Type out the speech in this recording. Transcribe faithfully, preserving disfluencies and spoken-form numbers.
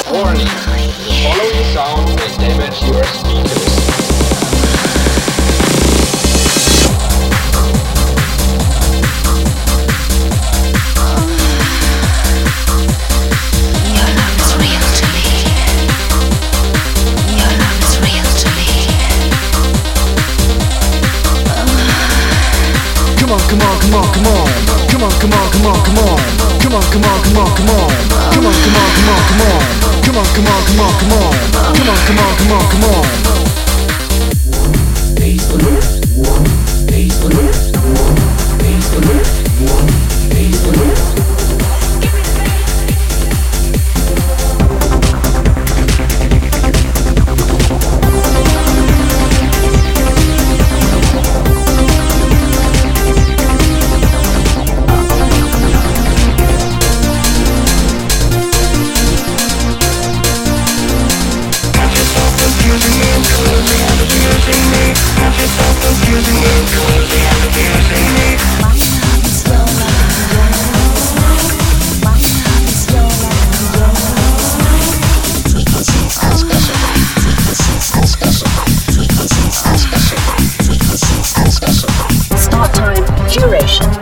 Warning, the following sound may damage your speakers. Come on, come on, come on, come on. Come on, come on, come on, come on. Come on, come on, come on, come on. Come on, come on, come on, come on. Come on, come on, come on, come on. Come on, come on, come on, come on. Bass alert. Bass alert. Bass alert. Bass alert. Start time, duration,